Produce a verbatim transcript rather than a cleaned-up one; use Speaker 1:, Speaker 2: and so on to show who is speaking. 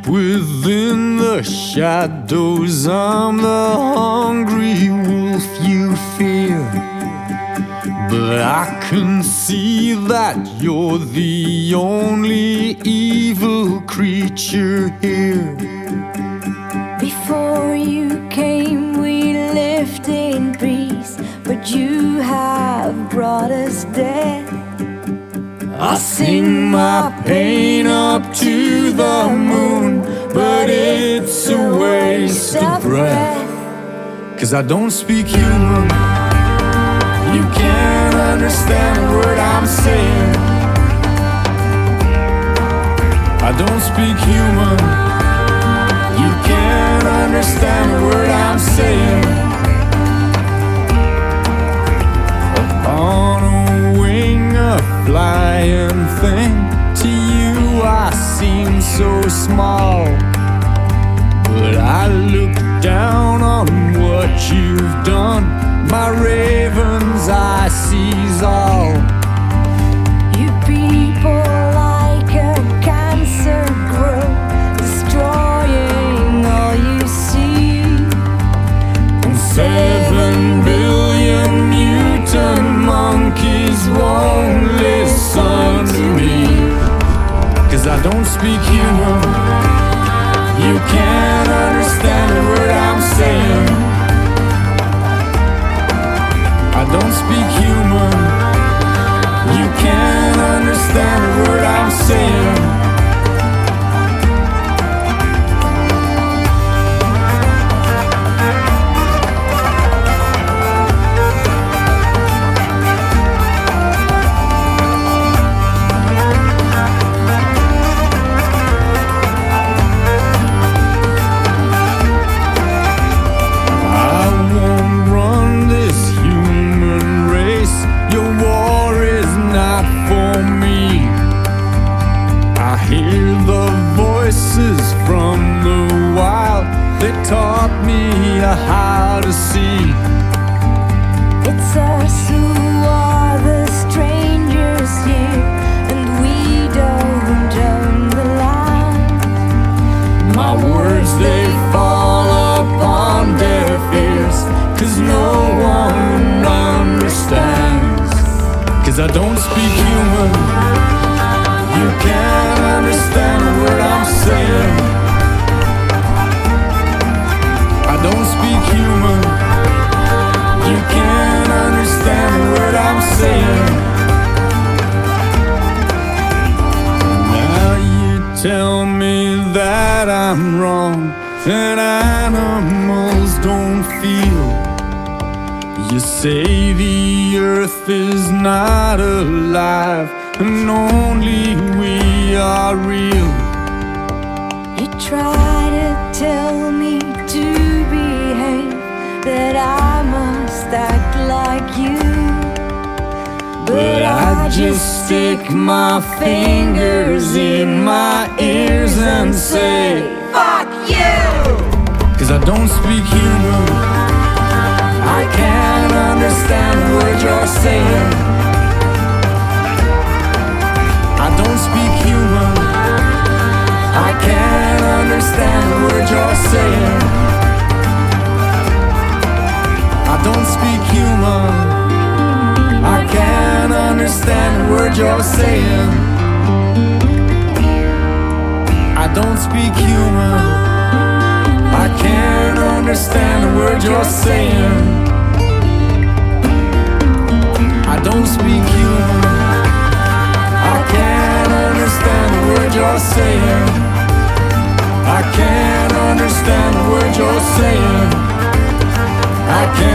Speaker 1: Within the shadows, I'm the hungry wolf you fear. But I can see that you're the only evil creature here.
Speaker 2: Before you came, we lived in peace, but you have brought us death.
Speaker 1: I sing my pain up to the moon, but it's a waste of breath. 'Cause I don't speak human. You can't understand a word I'm saying. I don't speak human. You can't understand a word I'm saying. Upon a wing, a flying thing, to you I seem so small. But I look down on what you've done. My raven's eye sees all.
Speaker 2: You people like a cancer grow, destroying all you see.
Speaker 1: And seven billion mutant monkeys won't listen to me. 'Cause I don't speak human. You can't understand a word I'm saying. I don't speak human. You can't understand a word I'm saying. From the wild, they taught me how to see.
Speaker 2: It's us who are the strangers here, and we don't own the land.
Speaker 1: My words, they fall upon deaf ears, 'cause no one understands. 'Cause I don't speak human. You can't understand the word I'm saying. I don't speak human. You can't understand the word I'm saying. Now you tell me that I'm wrong, and animals don't feel. You say the earth is not alive, and only we are real.
Speaker 2: You try to tell me to behave, that I must act like you.
Speaker 1: But I just stick my fingers in my ears and say,
Speaker 2: fuck you!
Speaker 1: 'Cause I don't speak human. I can't understand the words you're saying. I don't speak human. I can't understand the words you're saying. I don't speak human. I can't understand the words you're saying. I don't speak human. I can't understand the words you're saying. I don't speak human. I can't understand the words you're saying. I can't understand the words you're saying. I can't